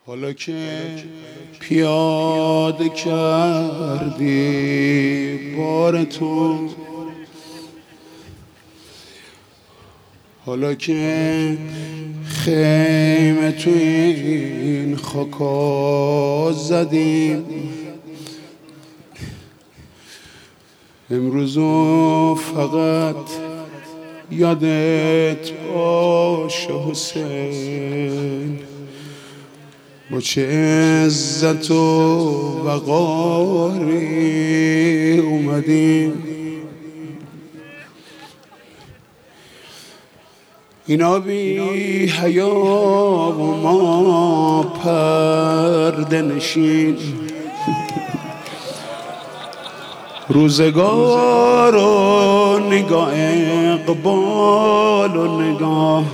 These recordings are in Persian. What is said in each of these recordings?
حالا که پیاده کردی بار تو، حالا که خیمه تو این خاکا زدیم، امروزو فقط یادت باشه حسین، با چه عزت و وقاری اومدیم. اینا بی حیا و ما پرده نشین، روزگار و نگاه اقبال و نگاه.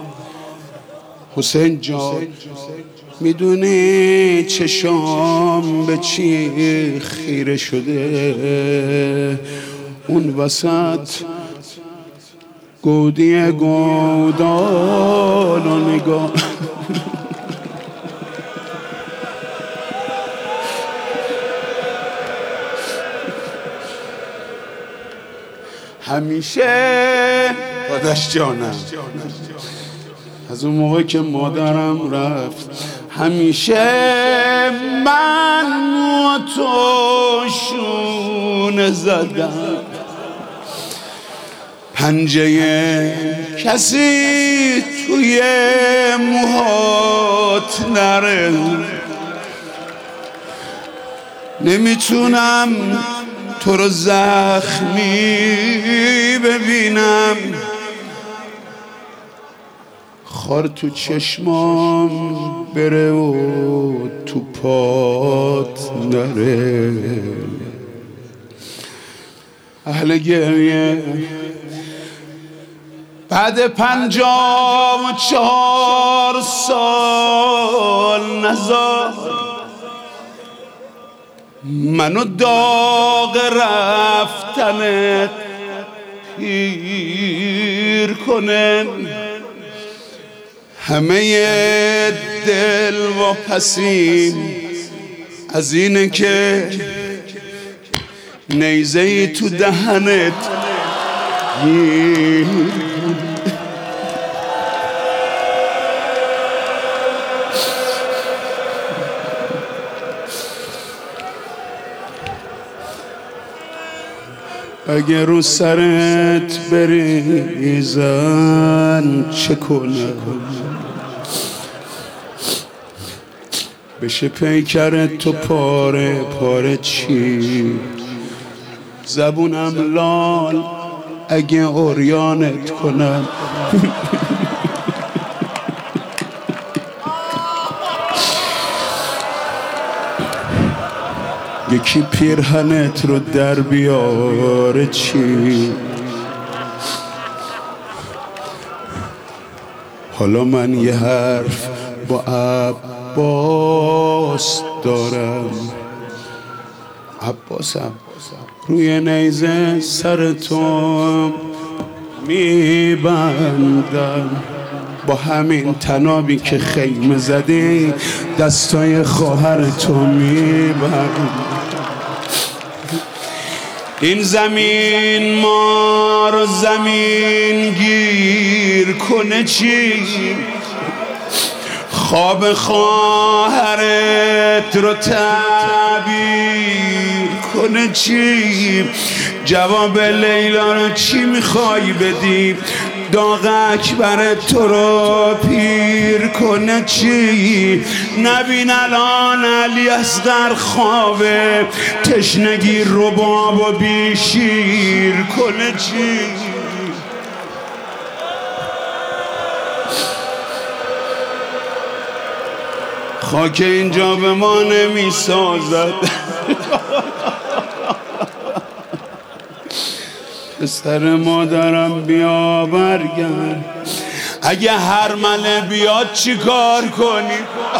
حسین جان میدونی چشام به چی خیره شده؟ اون وسط گودی گودال و نگاه. همیشه داداش جانم از اون موقع که مادرم رفت، همیشه من و تو شونه زدم، پنجه کسی توی موهات نره. نمیتونم تو رو زخمی ببینم، خار تو چشمام بره و تو پات نره. اهل گریه بعد 54 سال نزار منو داغ رفتنت پیر کنه. همه دل و پسیم از اینه که نیزه ای تو دهنت گیر. اگه رو سرت بریزن چه کنم؟ بشه پیکرت تو پاره پاره چی؟ زبونم لال اگه عریانت کنم. یکی پیرهنت رو در بیاره چی؟ حالا من یه حرف با عباس دارم، عباسم روی نیزه سر تو میبندم، با همین تنابی که خیمه زدی دستای خواهر تو میبندم. این زمین ما رو زمین گیر کنه چی؟ خواب خواهرت رو تعبیر کنه چی؟ جواب لیلا رو چی میخوای بدی؟ داغ اکبر تو رو پیر کنه چی؟ نبین الان علی اصغر خوابه، تشنگی رباب و بی شیر کنه چی؟ خاک اینجا به ما نمیسازد. پسر مادرم بیا برگرد، اگه هر مله بیاد چی کار کنی؟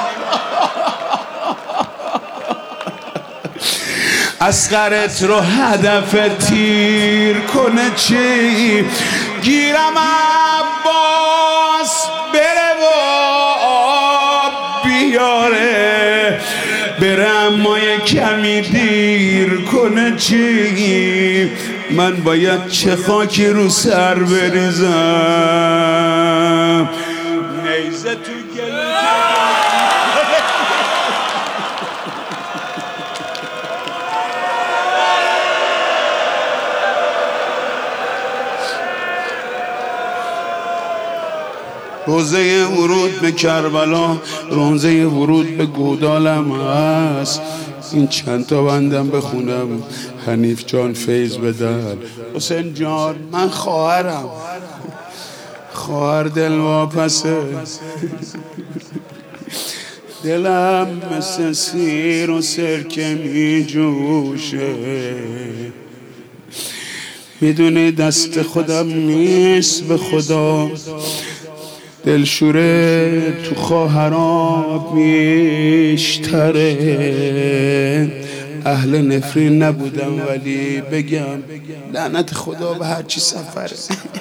اصغرت رو هدف تیر کنه چی؟ گیرم عباس بره و بیاره بره اما یه کمی دیر کنه چی؟ من باید چه خاکی رو سر بریزم نیزه تو گلو روزه ورود به کربلا روزه ورود به گودالم هست این چند تا بندم بخونم حنیف جان فیض بدل حسین جان من خواهرم خواهر دل واپسه دلم مثل سیر و سرکه می جوشه میدونی دست خودم نیست به خدا دلشوره تو خواهرام بیشتره اهل نفرین نبودم ولی بگم لعنت خدا به هرچی سفره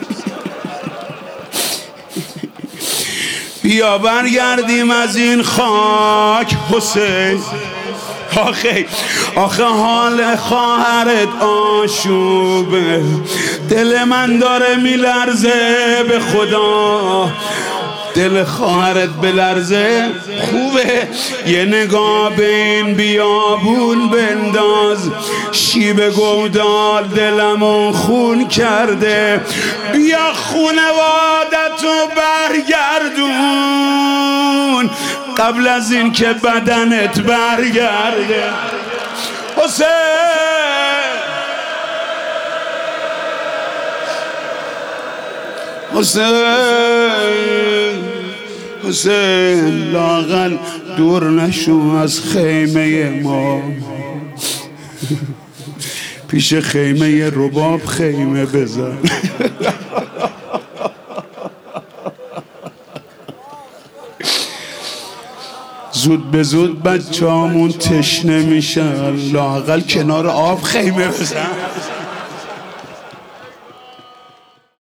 بیا برگردیم از این خاک حسین آخه حال خواهرت آشوبه دل من داره میلرزه به خدا دل خواهرت بلرزه خوبه یه نگاه به این بیابون بنداز شیب گودال دلمو خون کرده بیا خونوادتو برگردون قبل از این که بدنت برگرده حسین حسین حسین لااقل دور نشو از خیمه ما پیش خیمه رباب خیمه بزن زود به زود بچه‌هامون تشنه میشن لااقل کنار آب خیمه بزن